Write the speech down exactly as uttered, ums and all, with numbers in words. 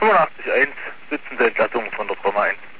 fünfundachtzig Komma eins, Sitzende Entlassung von der Firma eins.